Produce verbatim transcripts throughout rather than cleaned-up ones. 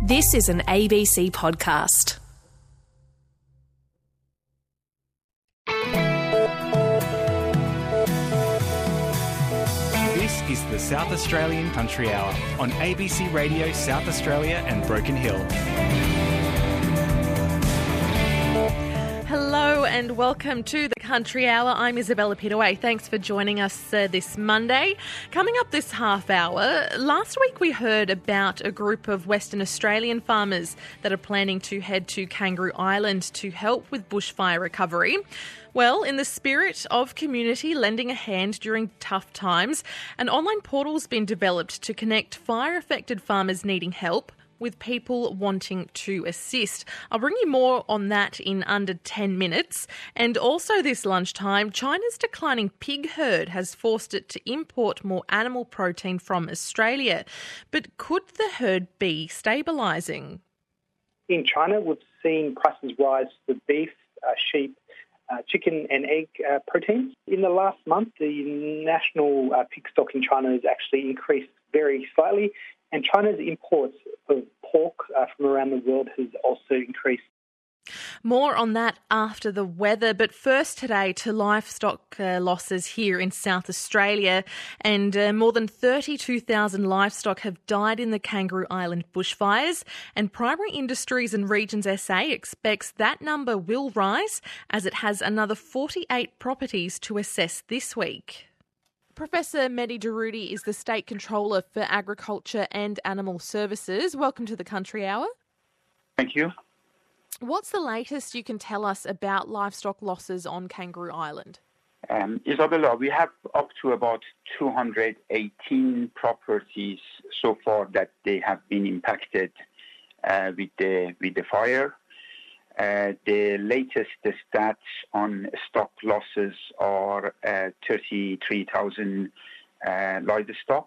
This is an A B C podcast. This is the South Australian Country Hour on A B C Radio South Australia and Broken Hill. Hello and welcome to the Country Hour. I'm Isabella Pittaway. Thanks for joining us uh, this Monday. Coming up this half hour, last week we heard about a group of Western Australian farmers that are planning to head to Kangaroo Island to help with bushfire recovery. Well, in the spirit of community lending a hand during tough times, an online portal's been developed to connect fire-affected farmers needing help with people wanting to assist. I'll bring you more on that in under ten minutes. And also this lunchtime, China's declining pig herd has forced it to import more animal protein from Australia. But could the herd be stabilising? In China, we've seen prices rise for beef, uh, sheep, uh, chicken and egg uh, proteins. In the last month, the national uh, pig stock in China has actually increased very slightly, and China's imports of pork uh, from around the world has also increased. More on that after the weather, but first today to livestock uh, losses here in South Australia, and uh, more than thirty-two thousand livestock have died in the Kangaroo Island bushfires, and Primary Industries and Regions S A expects that number will rise as it has another forty-eight properties to assess this week. Professor Mehdi Daroudi is the State Controller for Agriculture and Animal Services. Welcome to the Country Hour. Thank you. What's the latest you can tell us about livestock losses on Kangaroo Island? Um, Isabella, we have up to about two hundred eighteen properties so far that they have been impacted uh, with the with the fire. Uh, the latest stats on stock losses are uh, thirty-three thousand uh, livestock.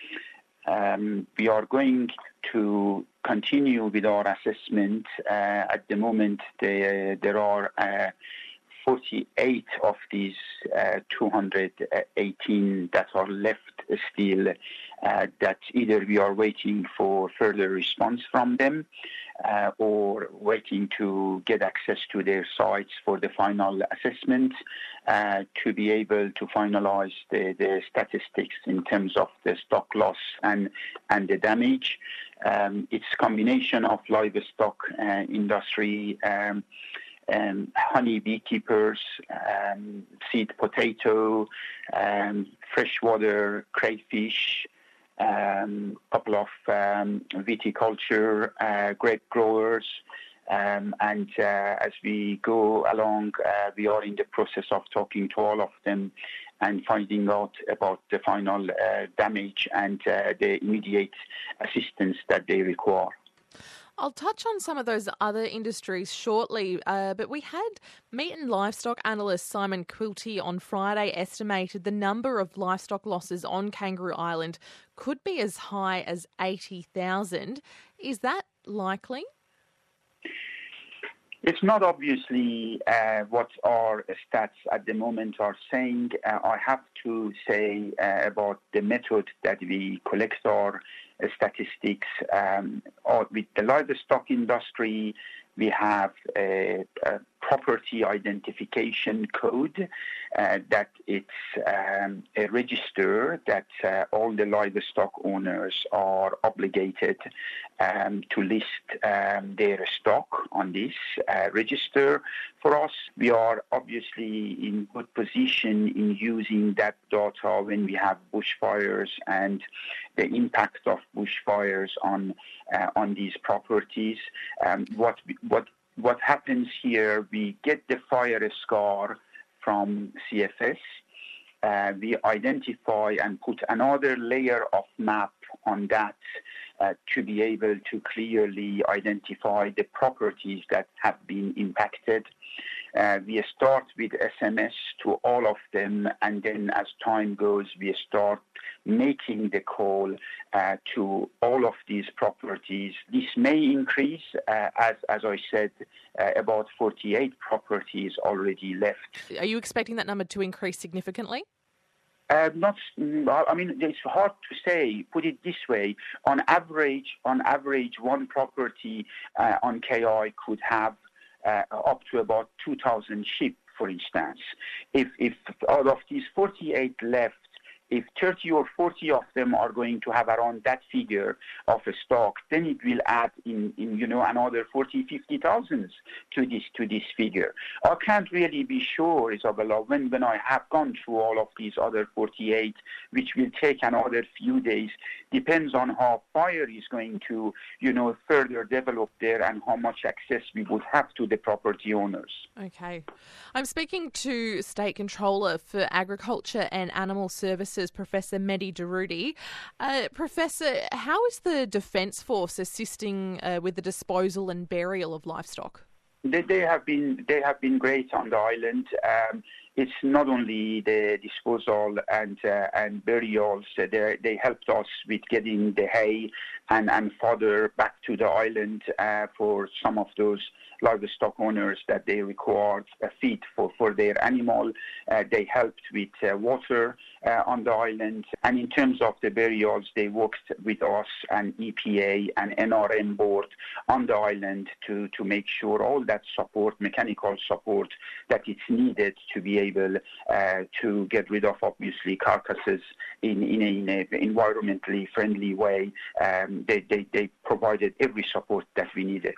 Um, we are going to continue with our assessment. Uh, at the moment, the, there are uh, forty-eight of these uh, two hundred eighteen that are left still, uh, that either we are waiting for further response from them uh, or waiting to get access to their sites for the final assessment uh, to be able to finalize the, the statistics in terms of the stock loss and, and the damage. Um, it's a combination of livestock uh, industry, um, Um, honey beekeepers, um, seed potato, um, freshwater crayfish, a um, couple of um, viticulture, uh, grape growers, um, and uh, as we go along, uh, we are in the process of talking to all of them and finding out about the final uh, damage and uh, the immediate assistance that they require. I'll touch on some of those other industries shortly, uh, but we had meat and livestock analyst Simon Quilty on Friday estimated the number of livestock losses on Kangaroo Island could be as high as eighty thousand. Is that likely? It's not obviously uh, what our stats at the moment are saying. Uh, I have to say uh, about the method that we collect our uh, statistics. Um, or with the livestock industry, we have a, a property identification code uh, that it's um, a register that uh, all the livestock owners are obligated um, to list um, their stock on this uh, register. For us, we are obviously in good position in using that data when we have bushfires and the impact of bushfires on uh, on these properties. Um, what what What happens here, we get the fire scar from C F S. Uh, we identify and put another layer of map on that uh, to be able to clearly identify the properties that have been impacted. Uh, we start with S M S to all of them, and then as time goes, we start making the call uh, to all of these properties. This may increase, uh, as as I said, uh, about forty-eight properties already left. Are you expecting that number to increase significantly? Uh, not, I mean, it's hard to say. Put it this way: on average, on average, one property uh, on K I could have uh, up to about two thousand sheep, for instance. If if out of these forty-eight left, if thirty or forty of them are going to have around that figure of a stock, then it will add in, in you know, another forty, fifty thousand to this to this figure. I can't really be sure, Isabella, when, when I have gone through all of these other forty-eight, which will take another few days. Depends on how fire is going to, you know, further develop there and how much access we would have to the property owners. Okay. I'm speaking to State Controller for Agriculture and Animal Services, Professor Mehdi Daroudi. Uh, Professor, how is the Defence Force assisting uh, with the disposal and burial of livestock? They, they have been they have been great on the island. Um, it's not only the disposal and uh, and burials. Uh, they they helped us with getting the hay and, and fodder back to the island uh, for some of those livestock owners that they required a feed for, for their animal. Uh, they helped with uh, water uh, on the island. And in terms of the burials, they worked with us and E P A and N R M board on the island to, to make sure all that support, mechanical support that it's needed to be able uh, to get rid of, obviously, carcasses in, in, a, in a environmentally friendly way. Um, they, they, they provided every support that we needed.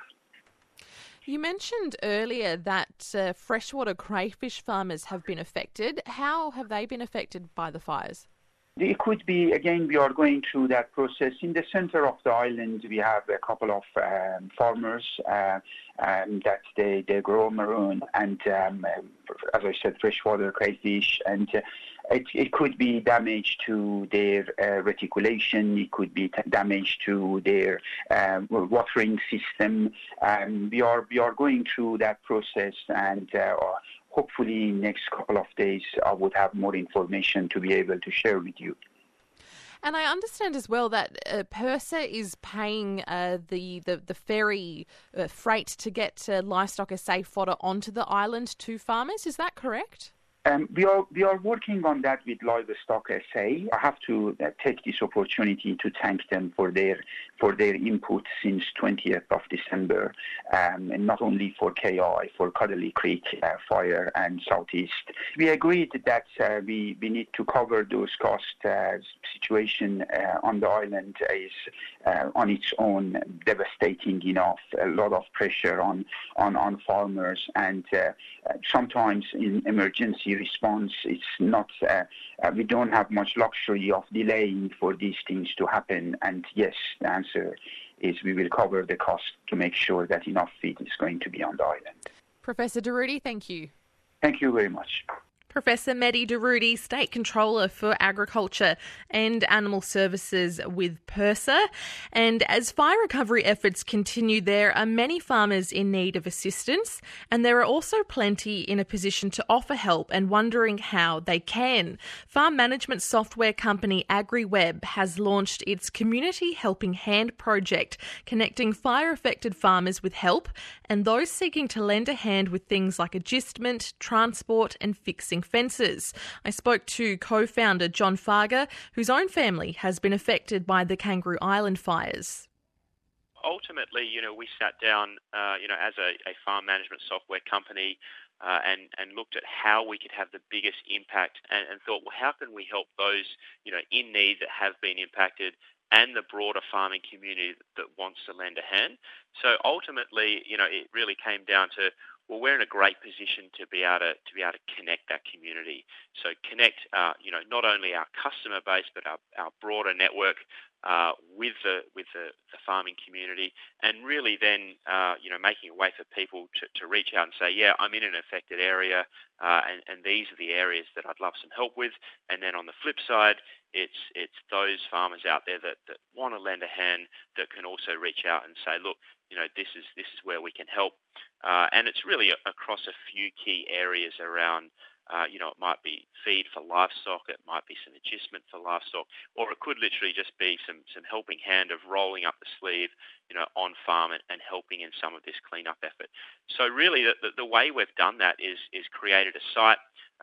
You mentioned earlier that uh, freshwater crayfish farmers have been affected. How have they been affected by the fires? It could be, again, we are going through that process. In the center of the island, we have a couple of um, farmers uh, um, that they, they grow maroon and, um, as I said, freshwater crayfish. And uh, it, it could be damage to their uh, reticulation. It could be t- damage to their um, watering system. Um, we are we are going through that process, and uh, hopefully next couple of days I would have more information to be able to share with you. And I understand as well that uh, PIRSA is paying uh, the, the, the ferry uh, freight to get uh, livestock as safe fodder onto the island to farmers. Is that correct? Um, we are we are working on that with Livestock S A. I have to uh, take this opportunity to thank them for their for their input since twentieth of December, um, and not only for K I, for Cuddly Creek uh, fire and Southeast. We agreed that uh, we, we need to cover those costs. Uh, situation uh, on the island is uh, on its own devastating enough. A lot of pressure on on, on farmers, and uh, sometimes in emergency response, it's not, uh, uh, we don't have much luxury of delaying for these things to happen. And yes, the answer is we will cover the cost to make sure that enough feed is going to be on the island. Professor Daroudi, thank you. Thank you very much. Professor Mehdi Daroudi, State Controller for Agriculture and Animal Services with PIRSA. And as fire recovery efforts continue, there are many farmers in need of assistance, and there are also plenty in a position to offer help and wondering how they can. Farm management software company AgriWebb has launched its Community Helping Hand project, connecting fire-affected farmers with help and those seeking to lend a hand with things like agistment, transport and fixing fences. I spoke to co-founder John Farger, whose own family has been affected by the Kangaroo Island fires. Ultimately, you know, we sat down, uh, you know, as a, a farm management software company uh, and, and looked at how we could have the biggest impact and, and thought, well, how can we help those, you know, in need that have been impacted and the broader farming community that wants to lend a hand. So ultimately, you know, it really came down to, well, we're in a great position to be able to, to be able to connect that community. So connect, uh, you know, not only our customer base, but our, our broader network uh, with the with the, the farming community, and really then, uh, you know, making a way for people to, to reach out and say, yeah, I'm in an affected area, uh, and, and these are the areas that I'd love some help with. And then on the flip side, it's it's those farmers out there that, that want to lend a hand that can also reach out and say, look, you know, this is this is where we can help. Uh, and it's really a, across a few key areas around, uh, you know, it might be feed for livestock, it might be some adjustment for livestock, or it could literally just be some, some helping hand of rolling up the sleeve, you know, on farm and, and helping in some of this cleanup effort. So really the, the, the way we've done that is is created a site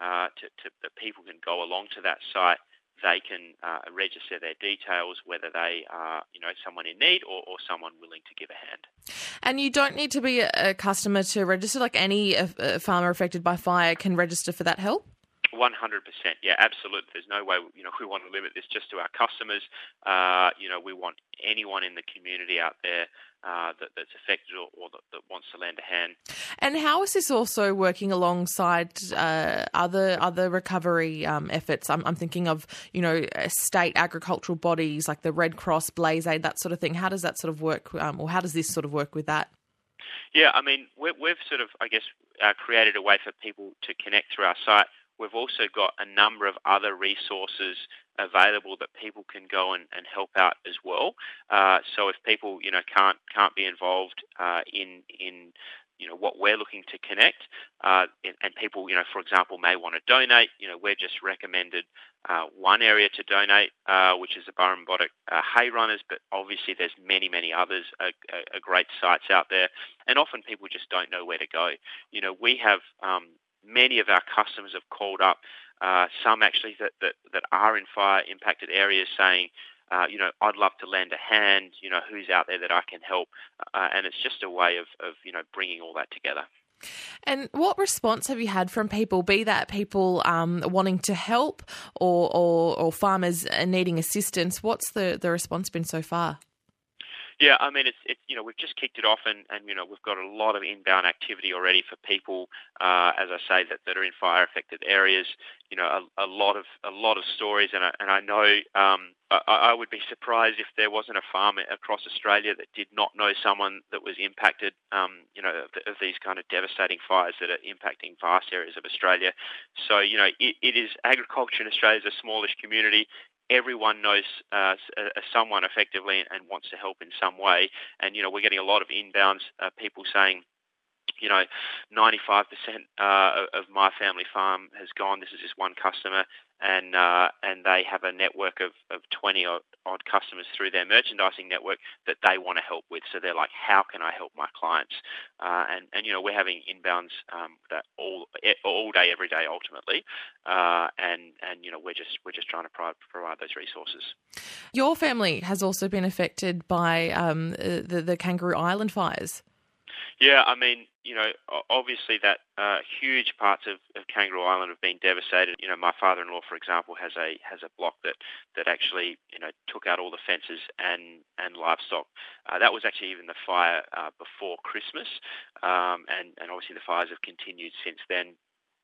uh, to, to that people can go along to that site. They can uh, register their details, whether they are, you know, someone in need or, or someone willing to give a hand. And you don't need to be a customer to register. Like any uh, farmer affected by fire can register for that help? one hundred percent, yeah, absolutely. There's no way, you know, we want to limit this just to our customers. Uh, you know, we want anyone in the community out there uh, that, that's affected or, or that, that wants to lend a hand. And how is this also working alongside uh, other other recovery um, efforts? I'm, I'm thinking of, you know, state agricultural bodies like the Red Cross, Blaze Aid, that sort of thing. How does that sort of work, um, or how does this sort of work with that? Yeah, I mean, we've, we've sort of, I guess, uh, created a way for people to connect through our site. We've also got a number of other resources available that people can go and, and help out as well. Uh, so if people, you know, can't can't be involved uh, in in you know what we're looking to connect, uh, and, and people, you know, for example, may want to donate. You know, we've just recommended uh, one area to donate, uh, which is the Burrumbottock uh, Hay Runners, but obviously there's many many others, uh, uh, great sites out there, and often people just don't know where to go. You know, we have. Um, Many of our customers have called up, uh, some actually that, that, that are in fire-impacted areas saying, uh, you know, I'd love to lend a hand, you know, who's out there that I can help? Uh, and it's just a way of, of, you know, bringing all that together. And what response have you had from people, be that people um, wanting to help or, or, or farmers needing assistance? What's the, the response been so far? Yeah, I mean, it's, it, you know, we've just kicked it off and, and, you know, we've got a lot of inbound activity already for people, uh, as I say, that, that are in fire-affected areas. You know, a, a lot of a lot of stories, and I, and I know um, I, I would be surprised if there wasn't a farmer across Australia that did not know someone that was impacted, um, you know, of, of these kind of devastating fires that are impacting vast areas of Australia. So, you know, it, it is agriculture in Australia is a smallish community. Everyone knows uh, someone effectively and wants to help in some way. And, you know, we're getting a lot of inbounds, uh, people saying, you know, ninety-five percent uh, of my family farm has gone. This is just one customer, and uh, and they have a network of, of twenty odd, odd customers through their merchandising network that they want to help with. So they're like, how can I help my clients? Uh, and, and, you know, we're having inbounds um, that all all day, every day, ultimately. Uh, and, and, you know, we're just we're just trying to provide, provide those resources. Your family has also been affected by um, the, the Kangaroo Island fires. Yeah, I mean, you know, obviously that uh, huge parts of, of Kangaroo Island have been devastated. You know, my father-in-law, for example, has a has a block that, that actually, you know, took out all the fences and, and livestock. Uh, that was actually even the fire uh, before Christmas, um, and, and obviously the fires have continued since then.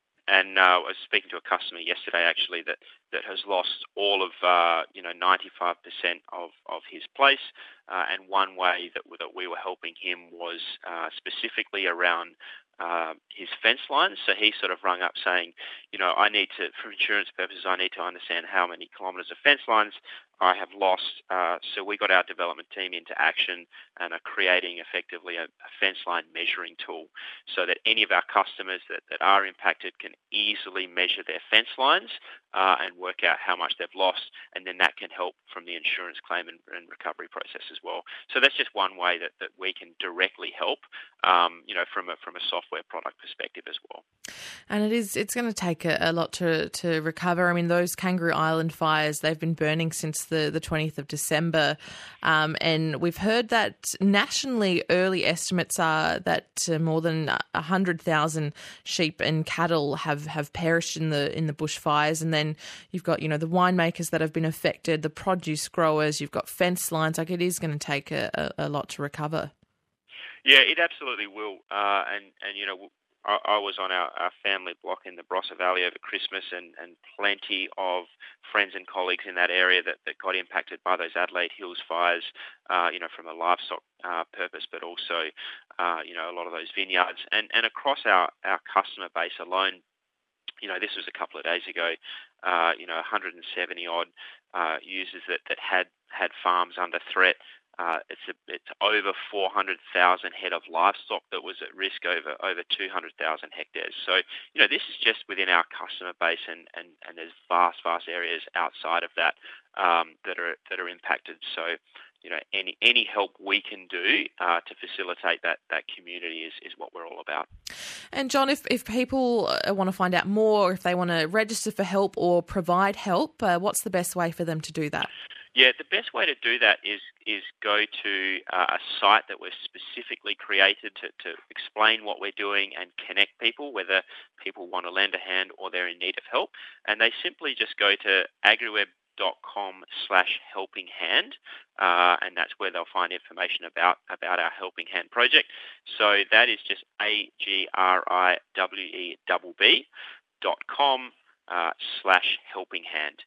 And uh, I was speaking to a customer yesterday, actually, that, that has lost all of, uh, you know, ninety-five percent of, of his place. Uh, and one way that, that we were helping him was uh, specifically around uh, his fence lines. So he sort of rung up saying, you know, I need to, for insurance purposes, I need to understand how many kilometres of fence lines I have lost. Uh, so we got our development team into action and are creating effectively a, a fence line measuring tool so that any of our customers that, that are impacted can easily measure their fence lines uh, and work out how much they've lost, and then that can help from the insurance claim and, and recovery process as well. So that's just one way that, that we can directly help, um, you know, from a from a software product perspective as well. And it is it's going to take a, a lot to, to recover. I mean, those Kangaroo Island fires, they've been burning since the, the twentieth of December. Um, and we've heard that nationally early estimates are that uh, more than one hundred thousand sheep and cattle have, have perished in the in the bushfires. And then you've got, you know, the winemakers that have been affected, the produce growers, you've got fence lines. Like, it is going to take a, a, a lot to recover. Yeah, it absolutely will. Uh, and, and, you know, I was on our, our family block in the Barossa Valley over Christmas, and, and plenty of friends and colleagues in that area that, that got impacted by those Adelaide Hills fires, uh, you know, from a livestock uh, purpose, but also, uh, you know, a lot of those vineyards. And, and across our, our customer base alone, you know, this was a couple of days ago, uh, you know, one hundred seventy odd uh, users that, that had, had farms under threat. Uh, it's a, it's over four hundred thousand head of livestock that was at risk over over two hundred thousand hectares. So, you know, this is just within our customer base, and, and, and there's vast, vast areas outside of that um, that are that are impacted. So, you know, any any help we can do uh, to facilitate that that community is, is what we're all about. And John, if, if people want to find out more, if they want to register for help or provide help, uh, what's the best way for them to do that? Yeah, the best way to do that is is go to uh, a site that we've specifically created to, to explain what we're doing and connect people, whether people want to lend a hand or they're in need of help. And they simply just go to agriweb.com slash helping hand, uh, and that's where they'll find information about, about our Helping Hand project. So that is just A G R I W E B B dot com uh, slash helping hand.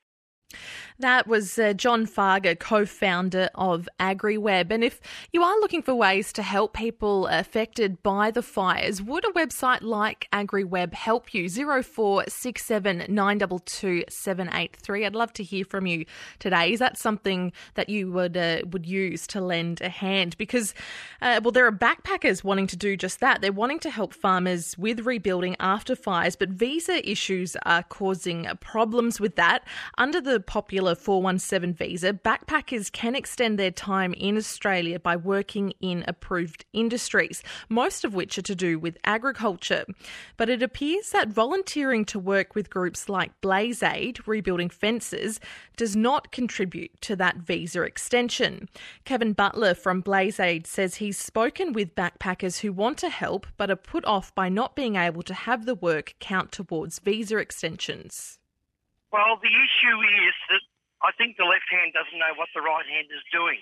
That was uh, John Farger, co-founder of AgriWeb. And if you are looking for ways to help people affected by the fires, would a website like AgriWeb help you? zero four six seven nine two two seven eight three. I'd love to hear from you today. Is that something that you would uh, would use to lend a hand? Because, uh, well, there are backpackers wanting to do just that. They're wanting to help farmers with rebuilding after fires, but visa issues are causing problems with that. Under the popular four one seven visa, backpackers can extend their time in Australia by working in approved industries, most of which are to do with agriculture. But it appears that volunteering to work with groups like Blaze Aid, rebuilding fences, does not contribute to that visa extension. Kevin Butler from Blaze Aid says he's spoken with backpackers who want to help but are put off by not being able to have the work count towards visa extensions. Well, the issue is that I think the left hand doesn't know what the right hand is doing.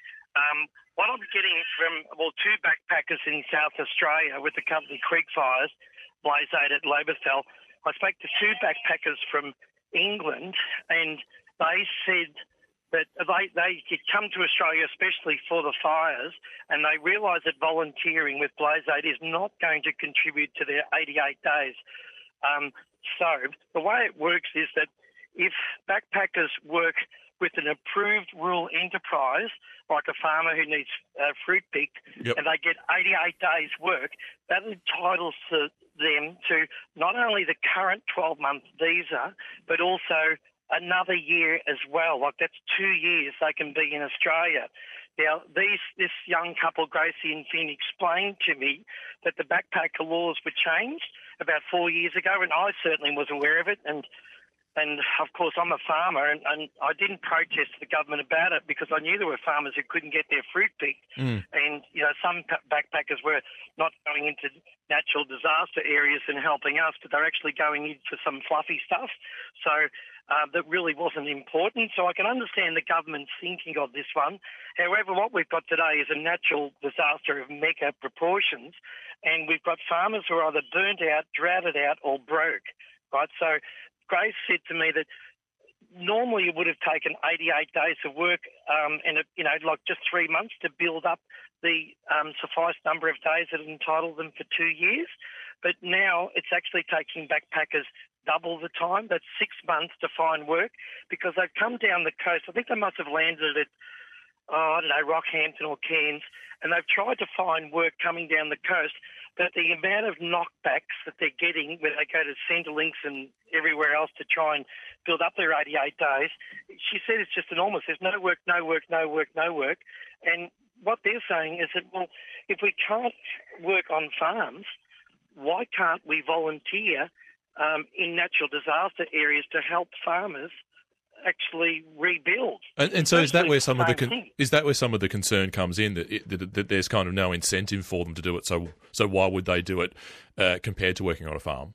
Um, what I'm getting from, well, two backpackers in South Australia with the company Creek Fires, Blaze Aid at Loberthal, I spoke to two backpackers from England, and they said that they, they could come to Australia especially for the fires, and they realise that volunteering with Blaze Aid is not going to contribute to their eighty-eight days. Um, so the way it works is that if backpackers work with an approved rural enterprise, like a farmer who needs uh, fruit picked, yep. and they get eighty-eight days work, that entitles to them to not only the current twelve-month visa, but also another year as well. Like that's two years they can be in Australia. Now, these this young couple, Gracie and Finn, explained to me that the backpacker laws were changed about four years ago, and I certainly was aware of it, and And, of course, I'm a farmer, and, and I didn't protest the government about it because I knew there were farmers who couldn't get their fruit picked. Mm. And, you know, some backpackers were not going into natural disaster areas and helping us, but they're actually going in for some fluffy stuff. So uh, that really wasn't important. So I can understand the government's thinking of this one. However, what we've got today is a natural disaster of mega proportions, and we've got farmers who are either burnt out, droughted out, or broke, right? So Grace said to me that normally it would have taken eighty-eight days of work um, and, you know, like just three months to build up the um, suffice number of days that entitle them for two years. But now it's actually taking backpackers double the time. That's six months to find work because they've come down the coast. I think they must have landed at, oh, I don't know, Rockhampton or Cairns, and they've tried to find work coming down the coast. But the amount of knockbacks that they're getting when they go to Centrelink and everywhere else to try and build up their eighty-eight days, she said it's just enormous. There's no work, no work, no work, no work. And what they're saying is that, well, if we can't work on farms, why can't we volunteer um, in natural disaster areas to help farmers actually rebuild? And, and so is that where some of the con- is that where some of the concern comes in, that, it, that, that there's kind of no incentive for them to do it? So so why would they do it uh, compared to working on a farm?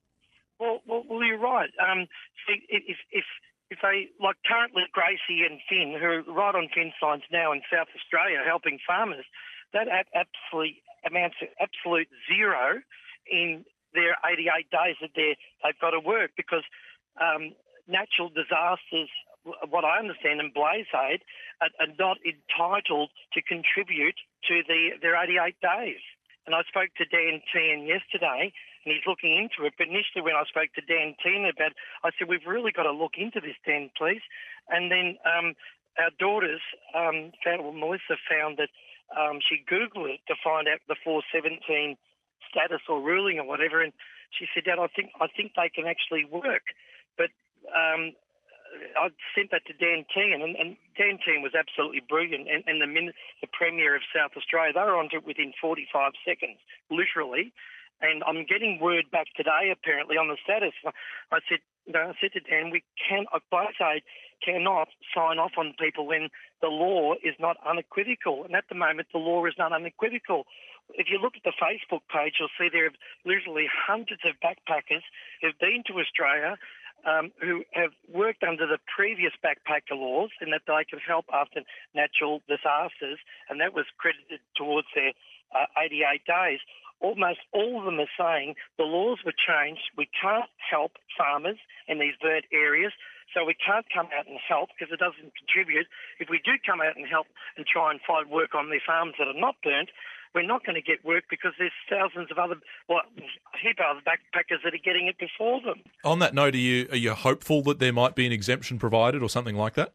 Well, well, well you're right. Um, see, if if if they like currently Gracie and Finn, who are right on fence lines now in South Australia helping farmers, that absolutely amounts to absolute zero in their eighty-eight days that they they've got to work because. Um, Natural disasters, what I understand in Blaze Aid, are, are not entitled to contribute to the, their eighty-eight days. And I spoke to Dan Tehan yesterday, and he's looking into it. But initially when I spoke to Dan Tehan about it, I said, we've really got to look into this, Dan, please. And then um, our daughters, um, found, well, Melissa found that um, she Googled it to find out the four seventeen status or ruling or whatever, and she said, Dad, I think I think they can actually work. But Um, I sent that to Dan Tehan, and, and Dan Tehan was absolutely brilliant. And, and the, min- the Premier of South Australia, they were onto it within forty-five seconds, literally. And I'm getting word back today, apparently, on the status. I said, you know, I said to Dan, we can, Blazeaid cannot sign off on people when the law is not unequivocal. And at the moment, the law is not unequivocal. If you look at the Facebook page, you'll see there are literally hundreds of backpackers who've been to Australia um, who have worked under the previous backpacker laws and that they can help after natural disasters, and that was credited towards their uh, eighty-eight days. Almost all of them are saying the laws were changed. We can't help farmers in these burnt areas, so we can't come out and help because it doesn't contribute. If we do come out and help and try and find work on their farms that are not burnt, we're not going to get work because there's thousands of other, well, a heap of other backpackers that are getting it before them. On that note, are you are you hopeful that there might be an exemption provided or something like that?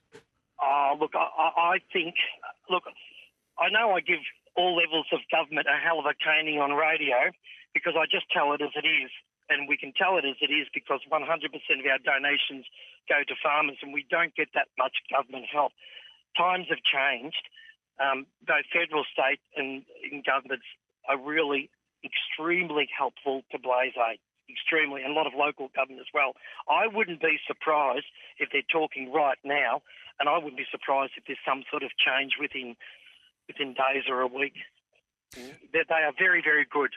Oh, look, I, I think, look, I know I give all levels of government a hell of a caning on radio because I just tell it as it is. And we can tell it as it is because one hundred percent of our donations go to farmers and we don't get that much government help. Times have changed. Um, both federal, state and, and governments are really extremely helpful to Blazeaid, extremely, and a lot of local government as well. I wouldn't be surprised if they're talking right now, and I wouldn't be surprised if there's some sort of change within within days or a week. They, they are very, very good.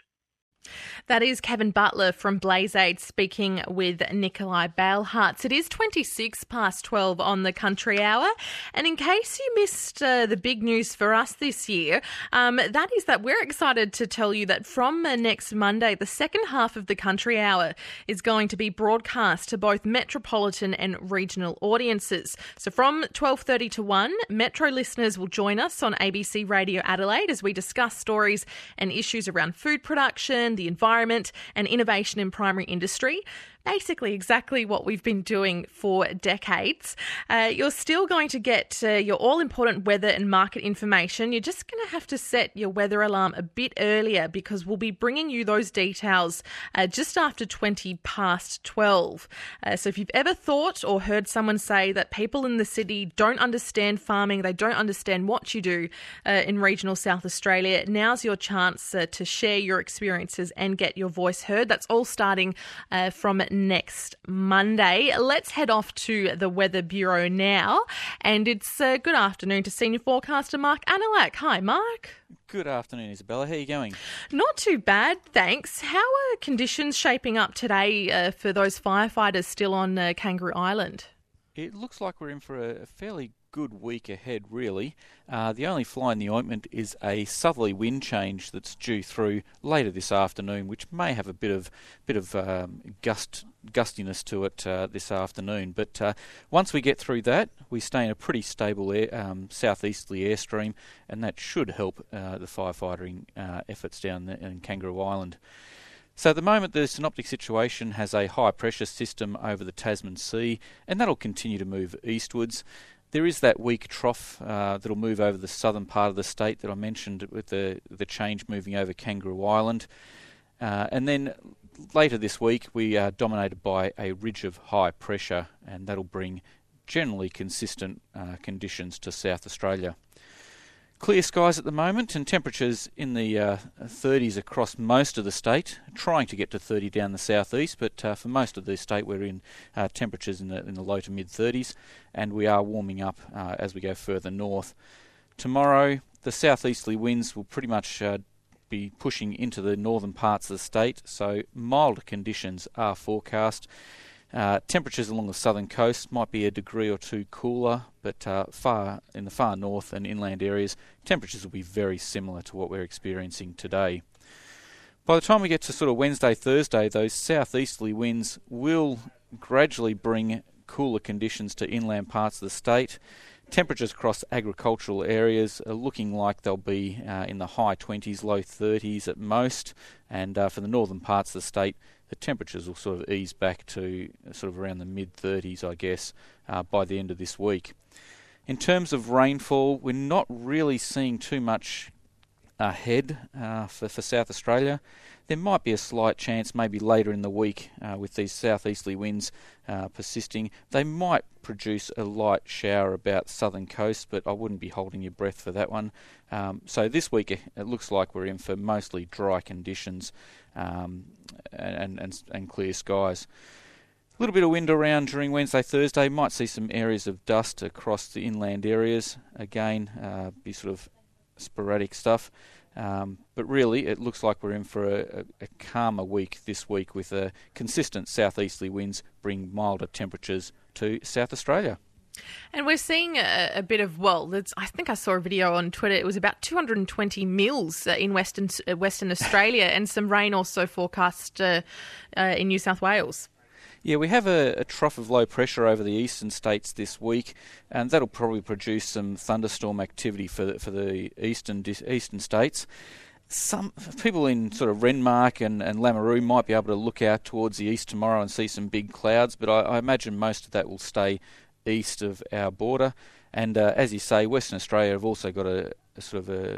That is Kevin Butler from Blazeaid speaking with Nikolai Bailhartz. It is twenty-six past twelve on the Country Hour. And in case you missed uh, the big news for us this year, um, that is that we're excited to tell you that from uh, next Monday, the second half of the Country Hour is going to be broadcast to both metropolitan and regional audiences. So from twelve thirty to one, Metro listeners will join us on A B C Radio Adelaide as we discuss stories and issues around food production, the environment and innovation in primary industry. Basically exactly what we've been doing for decades. Uh, you're still going to get uh, your all-important weather and market information. You're just going to have to set your weather alarm a bit earlier because we'll be bringing you those details uh, just after twenty past twelve. Uh, so if you've ever thought or heard someone say that people in the city don't understand farming, they don't understand what you do uh, in regional South Australia, now's your chance uh, to share your experiences and get your voice heard. That's all starting uh, from next Monday. Let's head off to the Weather Bureau now. And it's uh, good afternoon to Senior Forecaster Mark Anilak. Hi, Mark. Good afternoon, Isabella. How are you going? Not too bad, thanks. How are conditions shaping up today uh, for those firefighters still on uh, Kangaroo Island? It looks like we're in for a fairly good week ahead, really. Uh, the only fly in the ointment is a southerly wind change that's due through later this afternoon, which may have a bit of bit of um, gust gustiness to it uh, this afternoon. But uh, once we get through that, we stay in a pretty stable air, um, southeasterly airstream, and that should help uh, the firefighting uh, efforts down the, in Kangaroo Island. So at the moment, the synoptic situation has a high pressure system over the Tasman Sea, and that'll continue to move eastwards. There is that weak trough uh, that'll move over the southern part of the state that I mentioned with the the change moving over Kangaroo Island. Uh, and then later this week, we are dominated by a ridge of high pressure, and that'll bring generally consistent uh, conditions to South Australia. Clear skies at the moment and temperatures in the uh, thirties across most of the state, trying to get to thirty down the southeast, but uh, for most of the state we're in uh, temperatures in the, in the low to mid thirties, and we are warming up uh, as we go further north. Tomorrow the southeasterly winds will pretty much uh, be pushing into the northern parts of the state, so milder conditions are forecast. Uh, temperatures along the southern coast might be a degree or two cooler, but uh, far in the far north and inland areas, temperatures will be very similar to what we're experiencing today. By the time we get to sort of Wednesday, Thursday, those southeasterly winds will gradually bring cooler conditions to inland parts of the state. Temperatures across agricultural areas are looking like they'll be uh, in the high twenties, low thirties at most, and uh, for the northern parts of the state, the temperatures will sort of ease back to sort of around the mid thirties, I guess, uh, by the end of this week. In terms of rainfall, we're not really seeing too much ahead uh, for, for South Australia. There might be a slight chance maybe later in the week uh, with these southeasterly winds uh, persisting. They might produce a light shower about the southern coast, but I wouldn't be holding your breath for that one. Um, so this week it looks like we're in for mostly dry conditions um, and, and, and clear skies. A little bit of wind around during Wednesday, Thursday. Might see some areas of dust across the inland areas. Again, uh, be sort of sporadic stuff. Um, but really, it looks like we're in for a, a, a calmer week this week with a consistent southeasterly winds bring milder temperatures to South Australia. And we're seeing a, a bit of, well, it's, I think I saw a video on Twitter. It was about two hundred twenty mils uh, in Western uh, Western Australia and some rain also forecast uh, uh, in New South Wales. Yeah, we have a, a trough of low pressure over the eastern states this week, and that'll probably produce some thunderstorm activity for the, for the eastern eastern states. Some people in sort of Renmark and, and Lameroo might be able to look out towards the east tomorrow and see some big clouds, but I, I imagine most of that will stay east of our border. And uh, as you say, Western Australia have also got a, a sort of a,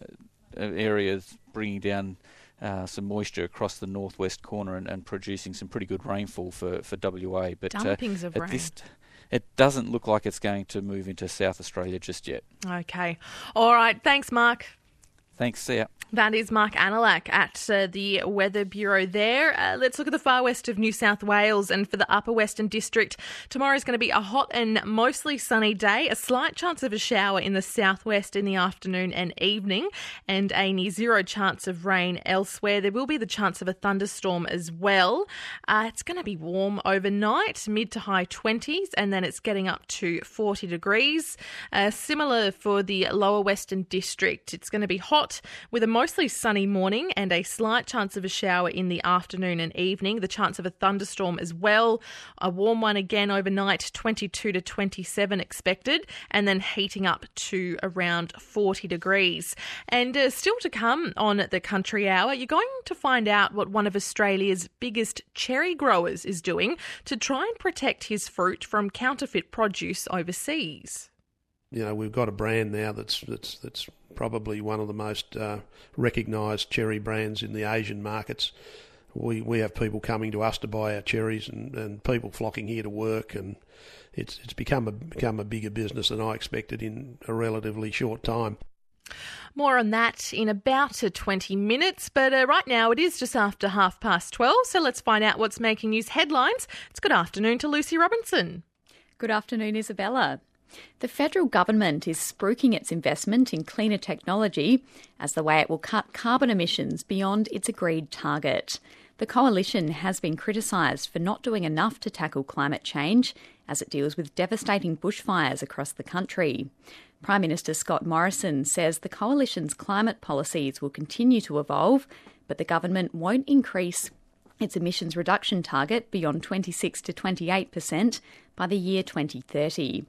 a, a area bringing down Uh, some moisture across the northwest corner and, and producing some pretty good rainfall for, for W A. But Dumpings uh, of at rain. This, it doesn't look like it's going to move into South Australia just yet. Okay. All right. Thanks, Mark. Thanks. See ya. That is Mark Anilak at uh, the Weather Bureau there. Uh, let's look at the far west of New South Wales and for the Upper Western District. Tomorrow is going to be a hot and mostly sunny day. A slight chance of a shower in the southwest in the afternoon and evening and a near zero chance of rain elsewhere. There will be the chance of a thunderstorm as well. Uh, it's going to be warm overnight, mid to high twenties, and then it's getting up to forty degrees. Uh, similar for the Lower Western District. It's going to be hot with a mostly sunny morning and a slight chance of a shower in the afternoon and evening. The chance of a thunderstorm as well. A warm one again overnight, twenty-two to twenty-seven expected, and then heating up to around forty degrees. And uh, still to come on the Country Hour, you're going to find out what one of Australia's biggest cherry growers is doing to try and protect his fruit from counterfeit produce overseas. You know, we've got a brand now that's that's that's probably one of the most uh, recognised cherry brands in the Asian markets. We we have people coming to us to buy our cherries, and, and people flocking here to work, and it's it's become a become a bigger business than I expected in a relatively short time. More on that in about twenty minutes, but uh, right now it is just after half past twelve, so let's find out what's making news headlines. It's good afternoon to Lucy Robinson. Good afternoon, Isabella. The federal government is spruiking its investment in cleaner technology as the way it will cut carbon emissions beyond its agreed target. The coalition has been criticised for not doing enough to tackle climate change as it deals with devastating bushfires across the country. Prime Minister Scott Morrison says the coalition's climate policies will continue to evolve, but the government won't increase its emissions reduction target beyond twenty-six to twenty-eight percent by the year twenty thirty.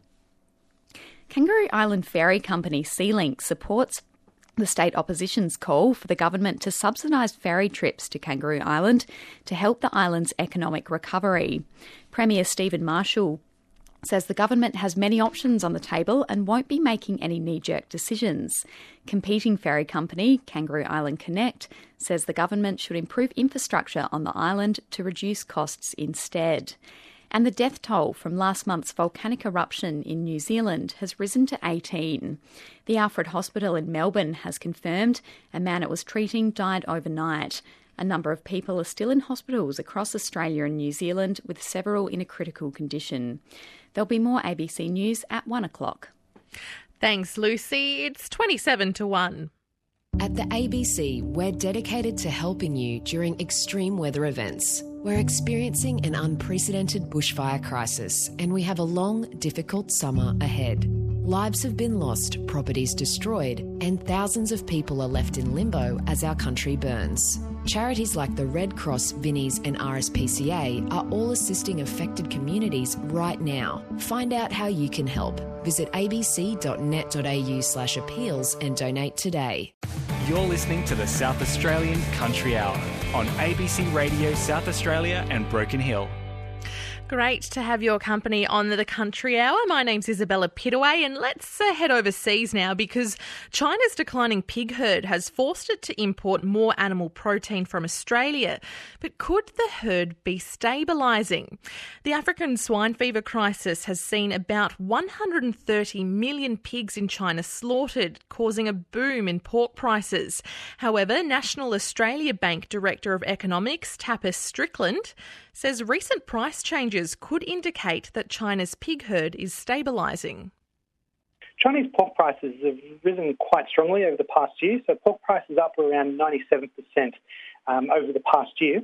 Kangaroo Island Ferry Company Sealink supports the state opposition's call for the government to subsidise ferry trips to Kangaroo Island to help the island's economic recovery. Premier Stephen Marshall says the government has many options on the table and won't be making any knee-jerk decisions. Competing ferry company, Kangaroo Island Connect, says the government should improve infrastructure on the island to reduce costs instead. And the death toll from last month's volcanic eruption in New Zealand has risen to eighteen. The Alfred Hospital in Melbourne has confirmed a man it was treating died overnight. A number of people are still in hospitals across Australia and New Zealand, with several in a critical condition. There'll be more A B C News at one o'clock. Thanks, Lucy. It's twenty-seven to one. At the A B C, we're dedicated to helping you during extreme weather events. We're experiencing an unprecedented bushfire crisis, and we have a long, difficult summer ahead. Lives have been lost, properties destroyed, and thousands of people are left in limbo as our country burns. Charities like the Red Cross, Vinnies and R S P C A are all assisting affected communities right now. Find out how you can help. Visit abc.net.au slash appeals and donate today. You're listening to the South Australian Country Hour on A B C Radio South Australia and Broken Hill. Great to have your company on the Country Hour. My name's Isabella Pittaway, and let's uh, head overseas now because China's declining pig herd has forced it to import more animal protein from Australia. But could the herd be stabilising? The African swine fever crisis has seen about one hundred thirty million pigs in China slaughtered, causing a boom in pork prices. However, National Australia Bank Director of Economics, Tapas Strickland, says recent price changes could indicate that China's pig herd is stabilising. Chinese pork prices have risen quite strongly over the past year, so pork prices up around ninety-seven percent um, over the past year.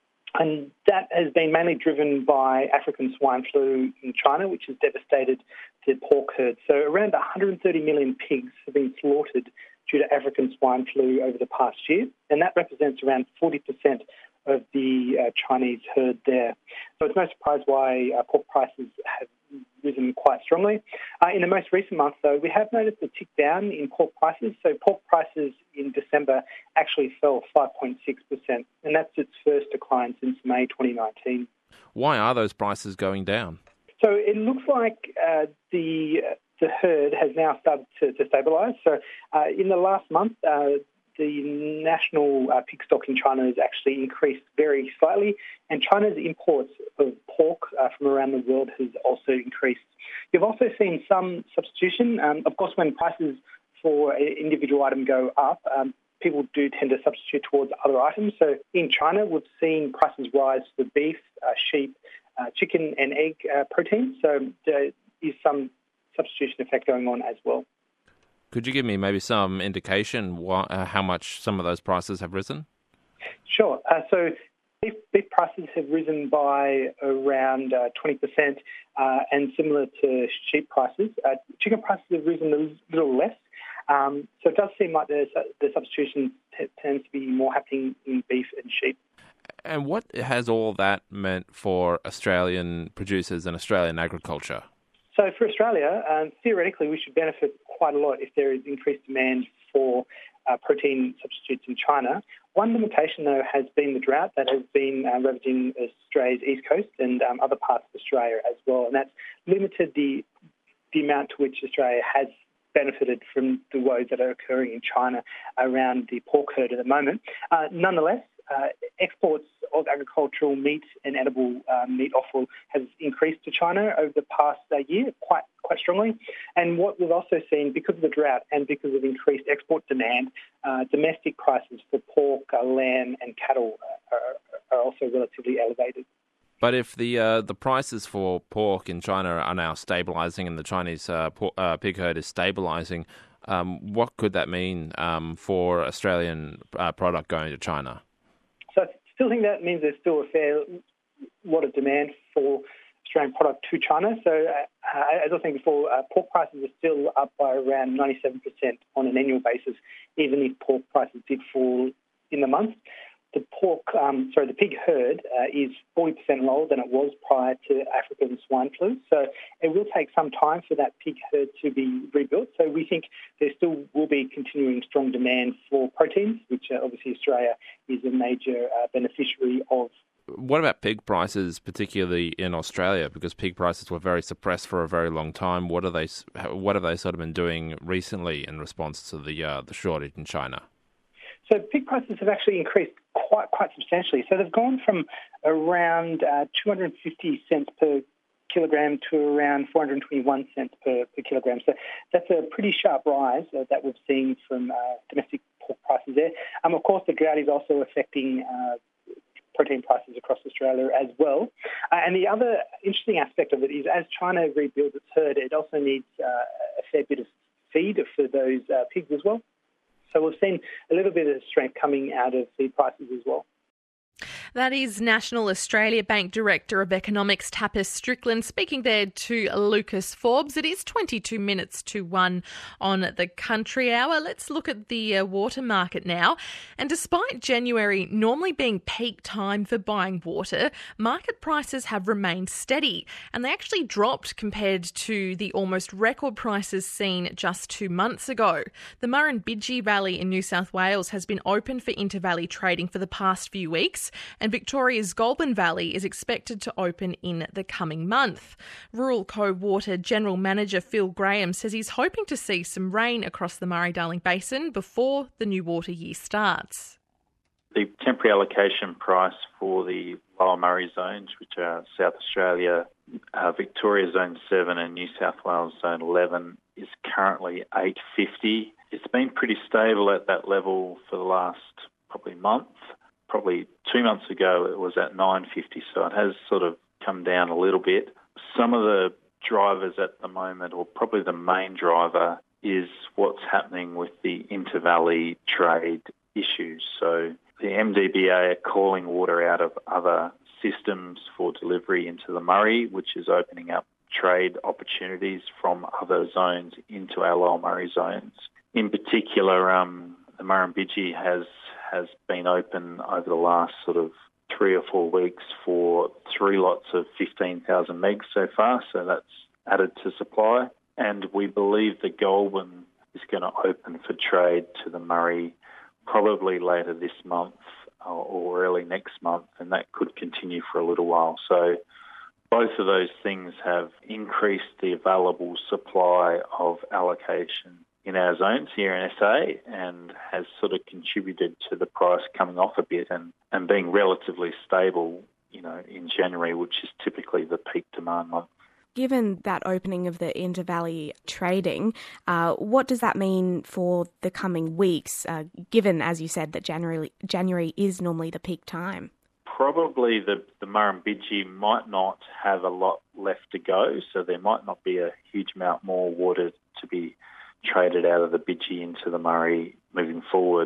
And that has been mainly driven by African swine flu in China, which has devastated the pork herd. So around one hundred thirty million pigs have been slaughtered due to African swine flu over the past year, and that represents around forty percent of the uh, Chinese herd there. So it's no surprise why uh, pork prices have risen quite strongly. Uh, in the most recent month, though, we have noticed a tick down in pork prices. So pork prices in December actually fell five point six percent, and that's its first decline since May twenty nineteen. Why are those prices going down? So it looks like uh, the uh, the herd has now started to, to stabilise. So uh, in the last month, uh, the national uh, pig stock in China has actually increased very slightly, and China's imports of pork uh, from around the world has also increased. You've also seen some substitution. Um, of course, when prices for an individual item go up, um, people do tend to substitute towards other items. So in China, we've seen prices rise for beef, uh, sheep, uh, chicken and egg uh, protein. So there is some substitution effect going on as well. Could you give me maybe some indication what, uh, how much some of those prices have risen? Sure. Uh, so beef, beef prices have risen by around uh, twenty percent, uh, and similar to sheep prices. Uh, chicken prices have risen a little less. Um, so it does seem like the, the substitution t- tends to be more happening in beef and sheep. And what has all that meant for Australian producers and Australian agriculture? So for Australia, um, theoretically, we should benefit quite a lot if there is increased demand for uh, protein substitutes in China. One limitation, though, has been the drought that has been uh, ravaging Australia's east coast and um, other parts of Australia as well, and that's limited the the amount to which Australia has benefited from the woes that are occurring in China around the pork herd at the moment. Uh, nonetheless, Uh, exports of agricultural meat and edible uh, meat offal has increased to China over the past uh, year quite quite strongly. And what we've also seen, because of the drought and because of increased export demand, uh, domestic prices for pork, uh, lamb and cattle are, are also relatively elevated. But if the uh, the prices for pork in China are now stabilising and the Chinese uh, por- uh, pig herd is stabilising, um, what could that mean um, for Australian uh, product going to China? So I still think that means there's still a fair lot of demand for Australian product to China. So uh, as I was saying before, uh, pork prices are still up by around ninety-seven percent on an annual basis, even if pork prices did fall in the month. The pork, um, sorry, the pig herd uh, is forty percent lower than it was prior to African swine flu. So it will take some time for that pig herd to be rebuilt. So we think there still will be continuing strong demand for proteins, which uh, obviously Australia is a major uh, beneficiary of. What about pig prices, particularly in Australia? Because pig prices were very suppressed for a very long time. What are they? What have they sort of been doing recently in response to the uh, the shortage in China? So pig prices have actually increased quite quite substantially. So they've gone from around uh, two hundred fifty cents per kilogram to around four hundred twenty-one cents per, per kilogram. So that's a pretty sharp rise uh, that we've seen from uh, domestic pork prices there. Um, of course, the drought is also affecting uh, protein prices across Australia as well. Uh, and the other interesting aspect of it is as China rebuilds its herd, it also needs uh, a fair bit of feed for those uh, pigs as well. So we've seen a little bit of strength coming out of feed prices as well. That is National Australia Bank Director of Economics, Tapas Strickland, speaking there to Lucas Forbes. It is twenty-two minutes to one on the Country Hour. Let's look at the uh, water market now. And despite January normally being peak time for buying water, market prices have remained steady, and they actually dropped compared to the almost record prices seen just two months ago. The Murrumbidgee Valley in New South Wales has been open for inter-valley trading for the past few weeks, and Victoria's Goulburn Valley is expected to open in the coming month. Rural Co-Water General Manager Phil Graham says he's hoping to see some rain across the Murray-Darling Basin before the new water year starts. The temporary allocation price for the Lower Murray zones, which are South Australia, uh, Victoria Zone seven and New South Wales Zone eleven, is currently eight dollars fifty. It's been pretty stable at that level for the last probably month. Probably two months ago it was at nine dollars fifty, so it has sort of come down a little bit. Some of the drivers at the moment, or probably the main driver, is what's happening with the inter-valley trade issues. So the M D B A are calling water out of other systems for delivery into the Murray, which is opening up trade opportunities from other zones into our Lower Murray zones. In particular, um, the Murrumbidgee has has been open over the last sort of three or four weeks for three lots of fifteen thousand megs so far, so that's added to supply. And we believe the Goulburn is going to open for trade to the Murray probably later this month or early next month, and that could continue for a little while. So both of those things have increased the available supply of allocation in our zones here in S A and has sort of contributed to the price coming off a bit and, and being relatively stable, you know, in January, which is typically the peak demand month. Given that opening of the inter-valley trading, uh, what does that mean for the coming weeks, uh, given, as you said, that January January is normally the peak time? Probably the, the Murrumbidgee might not have a lot left to go, so there might not be a huge amount more water to be traded out of the Bidgee into the Murray moving forward.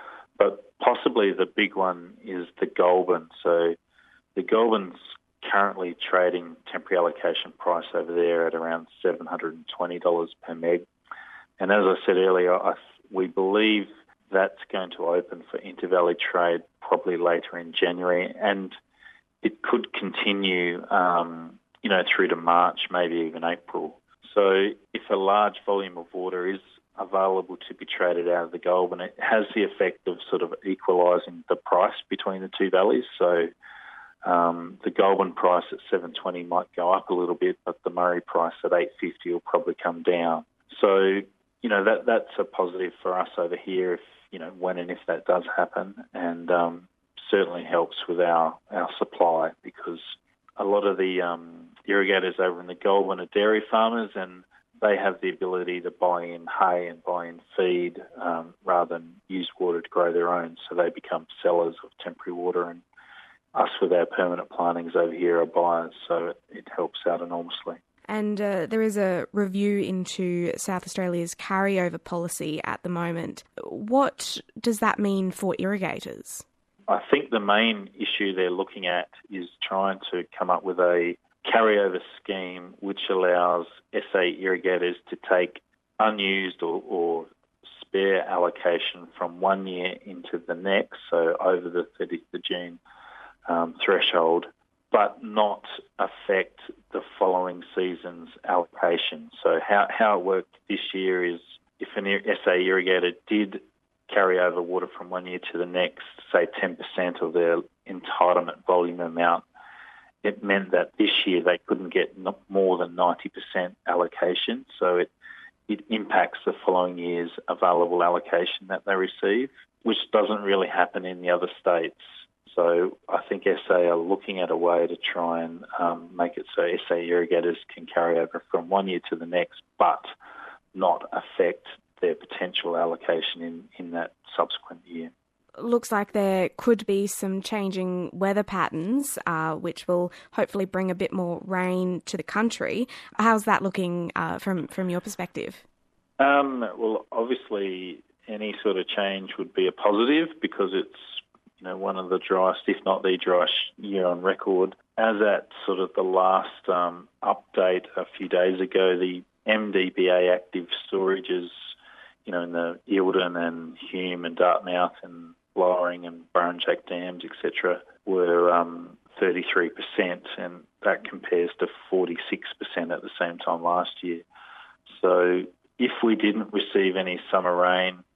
But possibly the big one is the Goulburn. So the Goulburn's currently trading temporary allocation price over there at around seven hundred twenty dollars per meg. And as I said earlier, I, we believe that's going to open for inter-valley trade probably later in January, and it could continue, um, you know, through to March, maybe even April. So if a large volume of water is available to be traded out of the Goulburn, it has the effect of sort of equalising the price between the two valleys. So Um, the Goulburn price at seven twenty might go up a little bit, but the Murray price at eight fifty will probably come down. So, you know, that that's a positive for us over here if, you know, when and if that does happen, and um, certainly helps with our, our supply, because a lot of the um, irrigators over in the Goulburn are dairy farmers, and they have the ability to buy in hay and buy in feed um, rather than use water to grow their own, so they become sellers of temporary water, and us with our permanent plantings over here are buyers, so it, it helps out enormously. And uh, there is a review into South Australia's carryover policy at the moment. What does that mean for irrigators? I think the main issue they're looking at is trying to come up with a carryover scheme which allows S A irrigators to take unused or, or spare allocation from one year into the next, so over the thirtieth of June Um, threshold, but not affect the following season's allocation. So how, how it worked this year is if an S A irrigator did carry over water from one year to the next, say ten percent of their entitlement volume amount, it meant that this year they couldn't get more than ninety percent allocation. So it, it impacts the following year's available allocation that they receive, which doesn't really happen in the other states. So I think S A are looking at a way to try and um, make it so S A irrigators can carry over from one year to the next, but not affect their potential allocation in, in that subsequent year. Looks like there could be some changing weather patterns, uh, which will hopefully bring a bit more rain to the country. How's that looking uh, from, from your perspective? Um, well, obviously any sort of change would be a positive because it's You know, one of the driest, if not the driest year on record. As at sort of the last um, update a few days ago, the M D B A active storages, you know, in the Eildon and Hume and Dartmouth and Lowering and Burrinjack dams, et cetera, were um, thirty-three percent, and that compares to forty-six percent at the same time last year. So if we didn't receive any summer rain,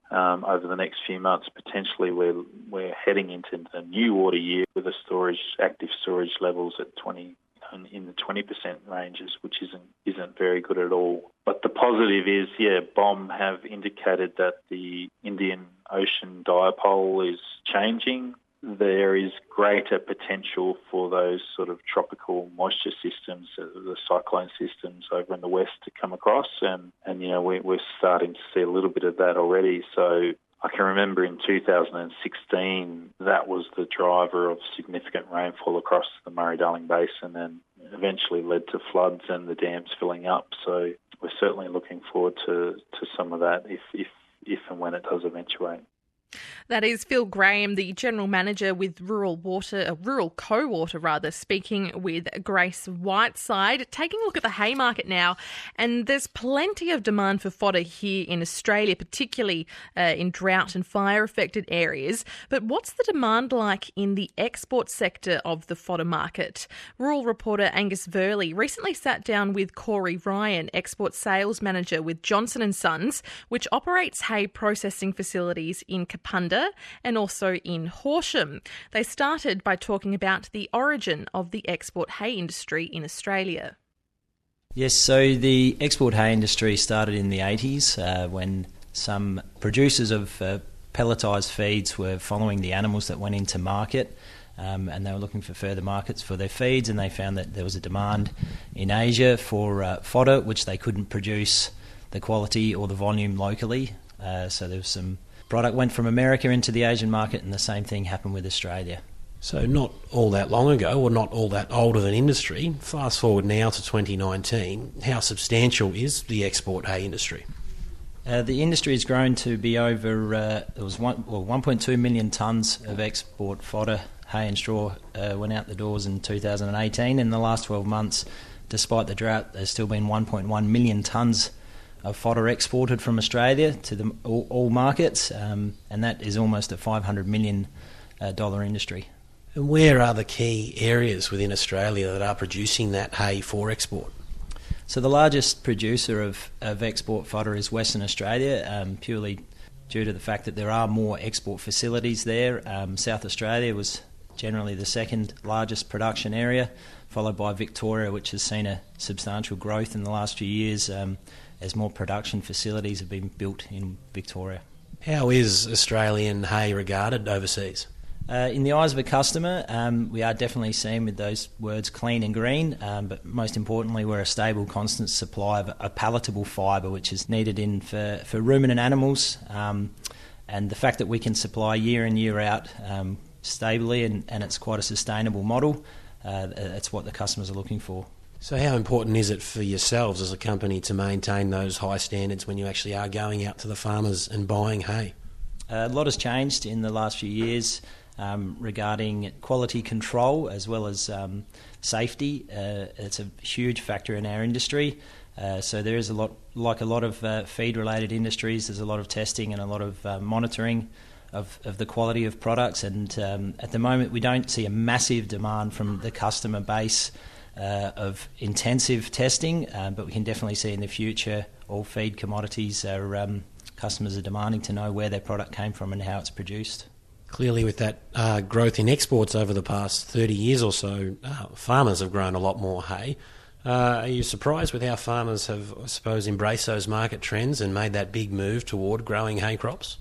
um, over the next few months. Potentially we're, we're heading into the new water year with the storage, active storage levels at twenty in the twenty percent ranges, which isn't isn't very good at all. But the positive is, yeah, B O M have indicated that the Indian Ocean dipole is changing. There is greater potential for those sort of tropical moisture systems, uh, the cyclone systems over in the west to come across, and, and you know, we, we're starting to see a little bit of that already. So I can remember in two thousand sixteen, that was the driver of significant rainfall across the Murray-Darling Basin and eventually led to floods and the dams filling up. So we're certainly looking forward to, to some of that if, if, if and when it does eventuate. That is Phil Graham, the General Manager with Rural Water, uh, Rural Co-Water rather, speaking with Grace Whiteside. Taking a look at the hay market now, and there's plenty of demand for fodder here in Australia, particularly uh, in drought and fire-affected areas. But what's the demand like in the export sector of the fodder market? Rural reporter Angus Verley recently sat down with Corey Ryan, Export Sales Manager with Johnson and Sons, which operates hay processing facilities in Kapunda and also in Horsham. They started by talking about the origin of the export hay industry in Australia. Yes, so the export hay industry started in the eighties uh, when some producers of uh, pelletised feeds were following the animals that went into market, um, and they were looking for further markets for their feeds, and they found that there was a demand in Asia for uh, fodder, which they couldn't produce the quality or the volume locally. Uh, so there was some product went from America into the Asian market, and the same thing happened with Australia. So not all that long ago, or not all that old of an industry. Fast forward now to twenty nineteen, how substantial is the export hay industry? Uh, the industry has grown to be over, uh, it was one, well, one point two million tonnes of export fodder, hay and straw uh, went out the doors in two thousand eighteen. In the last twelve months, despite the drought, there's still been one point one million tonnes of fodder exported from Australia to the, all, all markets, um, and that is almost a five hundred million dollars uh, industry. And where are the key areas within Australia that are producing that hay for export? So the largest producer of, of export fodder is Western Australia, um, purely due to the fact that there are more export facilities there. Um, South Australia was generally the second largest production area, followed by Victoria, which has seen a substantial growth in the last few years, um, as more production facilities have been built in Victoria. How is Australian hay regarded overseas? Uh, in the eyes of a customer, um, we are definitely seen with those words clean and green, um, but most importantly, we're a stable, constant supply of a palatable fibre, which is needed in for, for ruminant animals, um, and the fact that we can supply year in, year out um, stably, and, and it's quite a sustainable model, uh, that's what the customers are looking for. So how important is it for yourselves as a company to maintain those high standards when you actually are going out to the farmers and buying hay? Uh, a lot has changed in the last few years um, regarding quality control as well as um, safety. Uh, it's a huge factor in our industry. Uh, so there is a lot, like a lot of uh, feed-related industries, there's a lot of testing and a lot of uh, monitoring of, of the quality of products. And um, at the moment, we don't see a massive demand from the customer base Uh, of intensive testing, uh, but we can definitely see in the future all feed commodities are um, customers are demanding to know where their product came from and how it's produced. Clearly, with that uh, growth in exports over the past thirty years or so, uh, farmers have grown a lot more hay. Uh, are you surprised with how farmers have, I suppose, embraced those market trends and made that big move toward growing hay crops?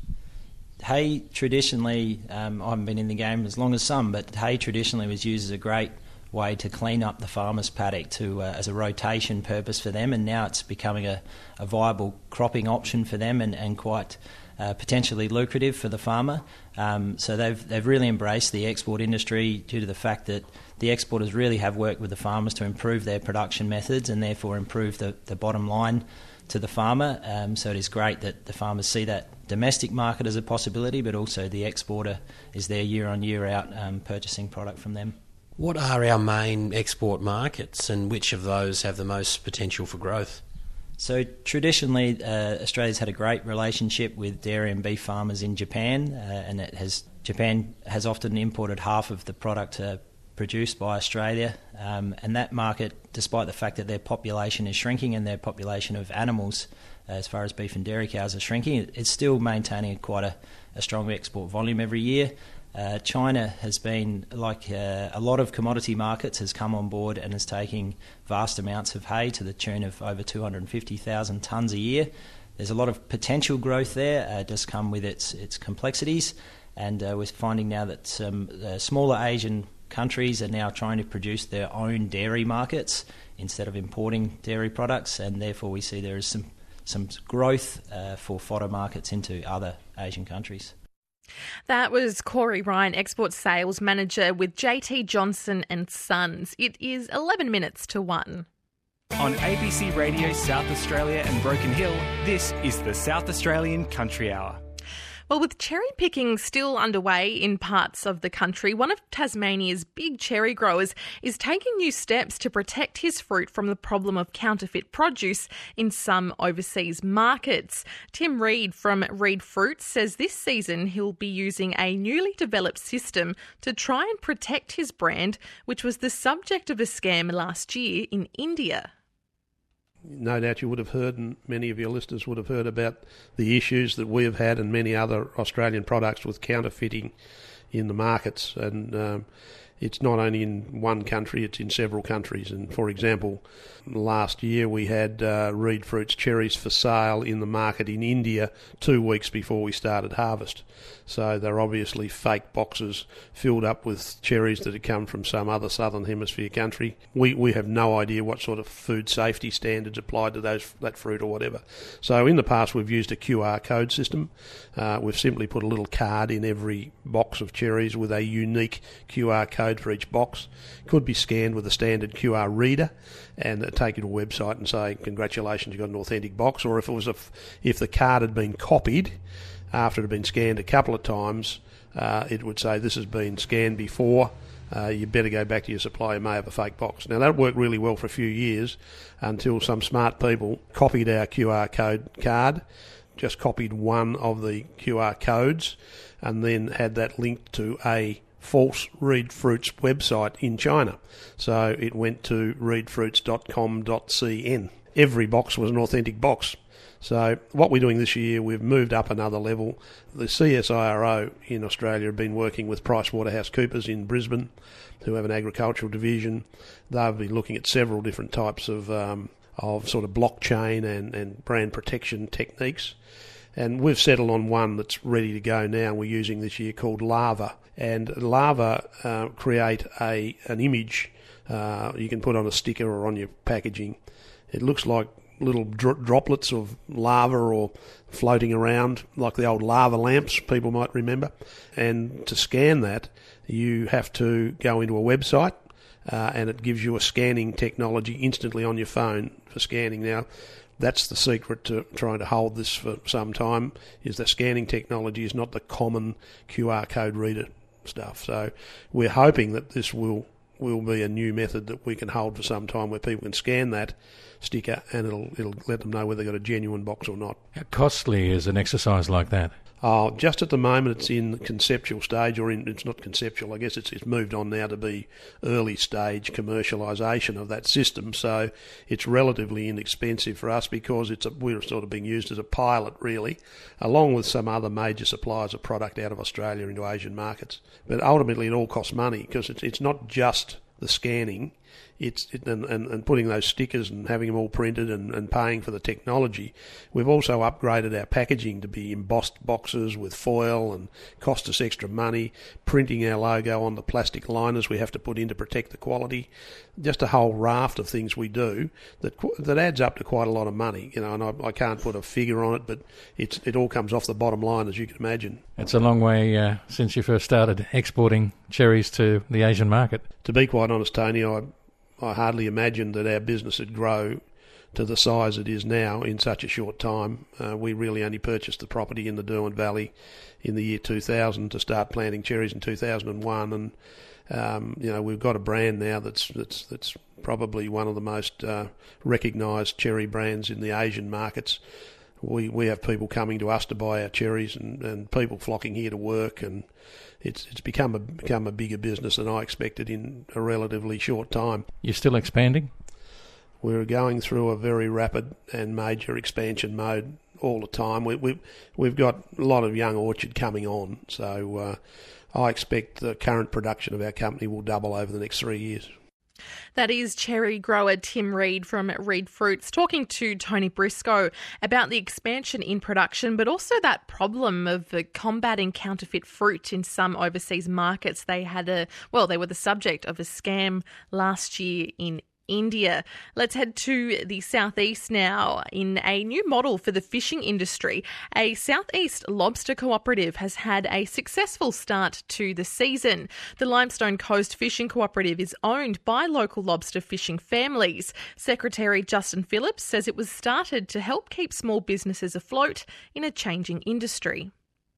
Hay traditionally, um, I haven't been in the game as long as some, but hay traditionally was used as a great way to clean up the farmer's paddock to uh, as a rotation purpose for them, and now it's becoming a, a viable cropping option for them, and, and quite uh, potentially lucrative for the farmer. Um, so they've they've really embraced the export industry due to the fact that the exporters really have worked with the farmers to improve their production methods and therefore improve the, the bottom line to the farmer. Um, so it is great that the farmers see that domestic market as a possibility, but also the exporter is there year on year out um, purchasing product from them. What are our main export markets, and which of those have the most potential for growth? So traditionally, uh, Australia's had a great relationship with dairy and beef farmers in Japan, uh, and it has Japan has often imported half of the product uh, produced by Australia, um, and that market, despite the fact that their population is shrinking and their population of animals, uh, as far as beef and dairy cows, are shrinking, it, it's still maintaining quite a, a strong export volume every year. Uh, China has been, like uh, a lot of commodity markets, has come on board and is taking vast amounts of hay to the tune of over two hundred fifty thousand tonnes a year. There's a lot of potential growth there, uh, does come with its its complexities, and uh, we're finding now that some uh, smaller Asian countries are now trying to produce their own dairy markets instead of importing dairy products, and therefore we see there is some, some growth uh, for fodder markets into other Asian countries. That was Corey Ryan, Export Sales Manager with J T Johnson and Sons. It is eleven minutes to one. On A B C Radio South Australia and Broken Hill, this is the South Australian Country Hour. Well, with cherry picking still underway in parts of the country, one of Tasmania's big cherry growers is taking new steps to protect his fruit from the problem of counterfeit produce in some overseas markets. Tim Reid from Reid Fruits says this season he'll be using a newly developed system to try and protect his brand, which was the subject of a scam last year in India. No doubt you would have heard, and many of your listeners would have heard about the issues that we have had and many other Australian products with counterfeiting in the markets. And um, it's not only in one country, it's in several countries. And for example, last year we had uh, Reid Fruits cherries for sale in the market in India two weeks before we started harvest. So they're obviously fake boxes filled up with cherries that had come from some other southern hemisphere country. We we have no idea what sort of food safety standards applied to those that fruit or whatever. So in the past we've used a Q R code system. Uh, we've simply put a little card in every box of cherries with a unique Q R code for each box. Could be scanned with a standard Q R reader and take you to a website and say, congratulations, you've got an authentic box. Or if it was a, if the card had been copied after it had been scanned a couple of times, uh, it would say this has been scanned before, uh, you better go back to your supplier, you may have a fake box. Now that worked really well for a few years until some smart people copied our Q R code card, just copied one of the Q R codes and then had that linked to a false Reid Fruits website in China. So it went to reid fruits dot com dot c n. Every box was an authentic box. So what we're doing this year, we've moved up another level. The C S I R O in Australia have been working with PricewaterhouseCoopers in Brisbane, who have an agricultural division. They'll be looking at several different types of um, of sort of blockchain and, and brand protection techniques. And we've settled on one that's ready to go now, we're using this year, called Lava. And Lava uh, create a an image uh, you can put on a sticker or on your packaging. It looks like little dro- droplets of lava or floating around, like the old lava lamps people might remember. And to scan that, you have to go into a website uh, and it gives you a scanning technology instantly on your phone for scanning. Now, that's the secret to trying to hold this for some time, is that scanning technology is not the common Q R code reader stuff. So we're hoping that this will will be a new method that we can hold for some time, where people can scan that sticker and it'll it'll let them know whether they've got a genuine box or not. How costly is an exercise like that? Oh, just at the moment it's in the conceptual stage, or in, it's not conceptual, I guess it's, it's moved on now to be early stage commercialisation of that system. So it's relatively inexpensive for us because it's a, we're sort of being used as a pilot, really, along with some other major suppliers of product out of Australia into Asian markets. But ultimately it all costs money, because it's, it's not just the scanning. It's it, and, and, and putting those stickers and having them all printed and, and paying for the technology. We've also upgraded our packaging to be embossed boxes with foil, and cost us extra money. Printing our logo on the plastic liners we have to put in to protect the quality. Just a whole raft of things we do that that adds up to quite a lot of money. You know, and I, I can't put a figure on it, but it's it all comes off the bottom line, as you can imagine. It's a long way uh, since you first started exporting cherries to the Asian market. To be quite honest, Tony, I I hardly imagined that our business would grow to the size it is now in such a short time. Uh, we really only purchased the property in the Derwent Valley in the year two thousand to start planting cherries in two thousand one, and um, you know, we've got a brand now that's that's that's probably one of the most uh, recognised cherry brands in the Asian markets. we, we have people coming to us to buy our cherries, and, and people flocking here to work, and it's it's become a become a bigger business than I expected in a relatively short time. You're still expanding? We're going through a very rapid and major expansion mode all the time. We, we, we've got a lot of young orchard coming on, so uh, I expect the current production of our company will double over the next three years. That is cherry grower Tim Reed from Reed Fruits talking to Tony Briscoe about the expansion in production, but also that problem of uh, combating counterfeit fruit in some overseas markets. They had a, well, they were the subject of a scam last year in India. Let's head to the southeast now. In a new model for the fishing industry, a southeast lobster cooperative has had a successful start to the season. The Limestone Coast Fishing Cooperative is owned by local lobster fishing families. Secretary Justin Phillips says it was started to help keep small businesses afloat in a changing industry.